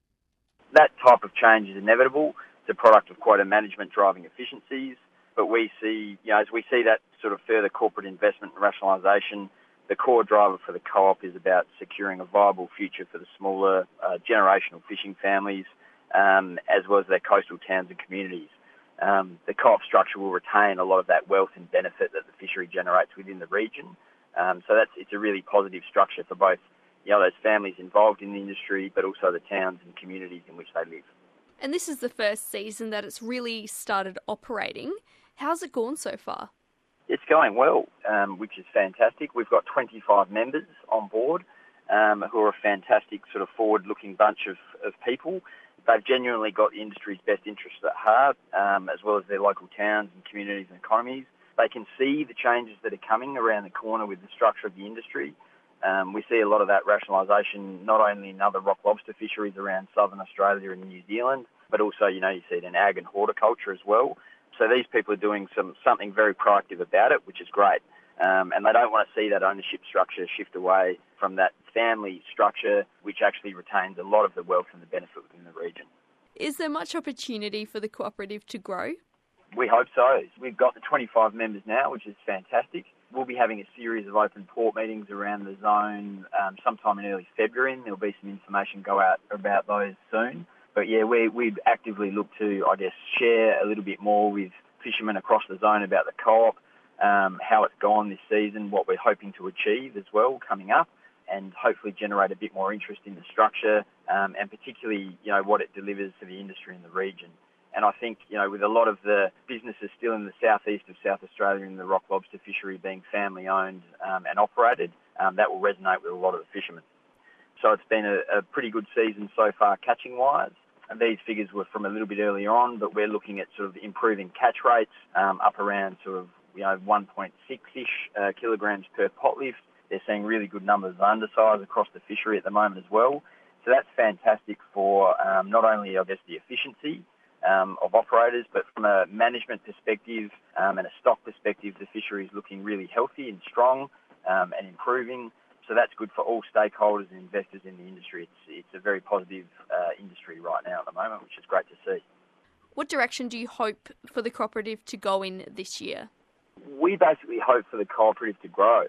That type of change is inevitable. It's a product of quota management driving efficiencies. But we see, you know, as we see that sort of further corporate investment and rationalisation, the core driver for the co-op is about securing a viable future for the smaller uh, generational fishing families, um, as well as their coastal towns and communities. Um, the co-op structure will retain a lot of that wealth and benefit that the fishery generates within the region. Um, so that's it's a really positive structure for both, you know, those families involved in the industry, but also the towns and communities in which they live. And this is the first season that it's really started operating. How's it gone so far? It's going well, um, which is fantastic. We've got twenty-five members on board um, who are a fantastic sort of forward-looking bunch of, of people. They've genuinely got the industry's best interests at heart, um, as well as their local towns and communities and economies. They can see the changes that are coming around the corner with the structure of the industry. Um, we see a lot of that rationalisation not only in other rock lobster fisheries around southern Australia and New Zealand, but also, you know, you see it in ag and horticulture as well. So these people are doing some something very proactive about it, which is great. Um, and they don't want to see that ownership structure shift away from that family structure, which actually retains a lot of the wealth and the benefit within the region. Is there much opportunity for the cooperative to grow? We hope so. We've got the twenty-five members now, which is fantastic. We'll be having a series of open port meetings around the zone um, sometime in early February, and there'll be some information go out about those soon. But yeah, we we actively look to, I guess, share a little bit more with fishermen across the zone about the co-op, um, how it's gone this season, what we're hoping to achieve as well coming up, and hopefully generate a bit more interest in the structure, um, and particularly, you know, what it delivers to the industry in the region. And I think, you know, with a lot of the businesses still in the southeast of South Australia in the rock lobster fishery being family-owned um, and operated, um, that will resonate with a lot of the fishermen. So it's been a, a pretty good season so far catching-wise. And these figures were from a little bit earlier on, but we're looking at sort of improving catch rates um, up around sort of, you know, one point six-ish uh, kilograms per pot lift. They're seeing really good numbers of undersize across the fishery at the moment as well. So that's fantastic for um, not only, I guess, the efficiency um, of operators, but from a management perspective um, and a stock perspective, the fishery is looking really healthy and strong um, and improving. So that's good for all stakeholders and investors in the industry. It's it's a very positive uh, industry right now at the moment, which is great to see. What direction do you hope for the cooperative to go in this year? We basically hope for the cooperative to grow.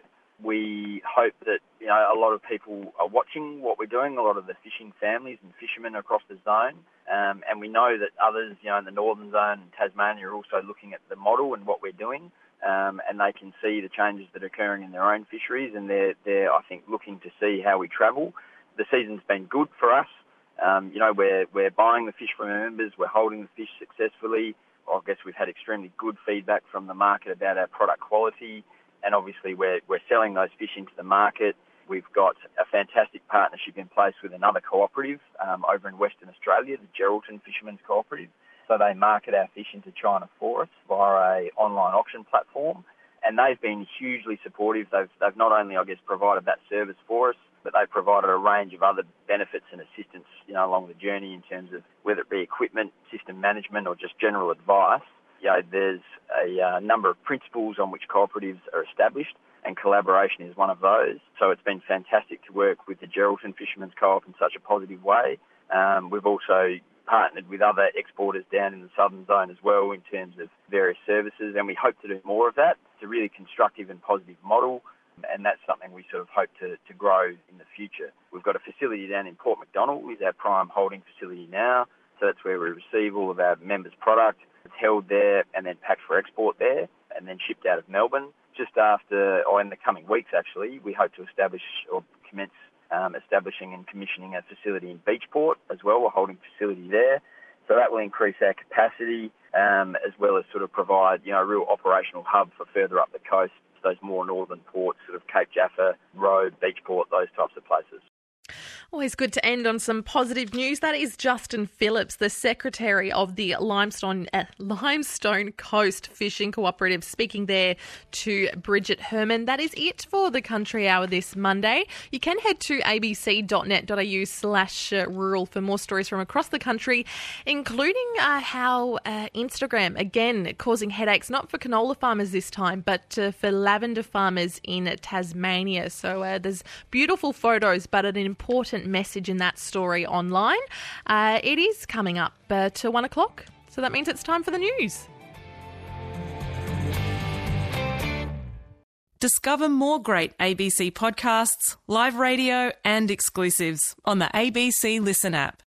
We hope that, you know, a lot of people are watching what we're doing, a lot of the fishing families and fishermen across the zone, um, and we know that others, you know, in the northern zone and Tasmania are also looking at the model and what we're doing. Um, and they can see the changes that are occurring in their own fisheries, and they're, they're, I think, looking to see how we travel. The season's been good for us. Um, you know, we're, we're buying the fish from our members, we're holding the fish successfully. I guess we've had extremely good feedback from the market about our product quality, and obviously we're, we're selling those fish into the market. We've got a fantastic partnership in place with another cooperative um, over in Western Australia, the Geraldton Fishermen's Cooperative. So they market our fish into China for us via an online auction platform, and they've been hugely supportive. They've, they've not only, I guess, provided that service for us, but they've provided a range of other benefits and assistance, you know, along the journey in terms of whether it be equipment, system management, or just general advice. You know, there's a uh, number of principles on which cooperatives are established, and collaboration is one of those. So it's been fantastic to work with the Geraldton Fishermen's Co-op in such a positive way. Um, we've also partnered with other exporters down in the southern zone as well in terms of various services, and we hope to do more of that. It's a really constructive and positive model. and that's something we sort of hope to, to grow in the future. We've got a facility down in Port Macdonald, is our prime holding facility now, so that's where we receive all of our members' product. It's held there and then packed for export there and then shipped out of Melbourne. Just after, or in the coming weeks actually, we hope to establish or commence um, establishing and commissioning a facility in Beachport as well, a holding facility there. So that will increase our capacity um, as well as sort of provide, you know, a real operational hub for further up the coast, those more northern ports, sort of Cape Jaffa, Roe, Beachport, those types of places. Always good to end on some positive news. That is Justin Phillips, the Secretary of the Limestone uh, Limestone Coast Fishing Cooperative, speaking there to Bridget Herman. That is it for the Country Hour this Monday. You can head to abc.net.au slash rural for more stories from across the country, including uh, how uh, Instagram, again, causing headaches, not for canola farmers this time, but uh, for lavender farmers in Tasmania. So uh, there's beautiful photos, but an important message in that story online. Uh, it is coming up uh, to one o'clock, so that means it's time for the news. Discover more great A B C podcasts, live radio and exclusives on the A B C Listen app.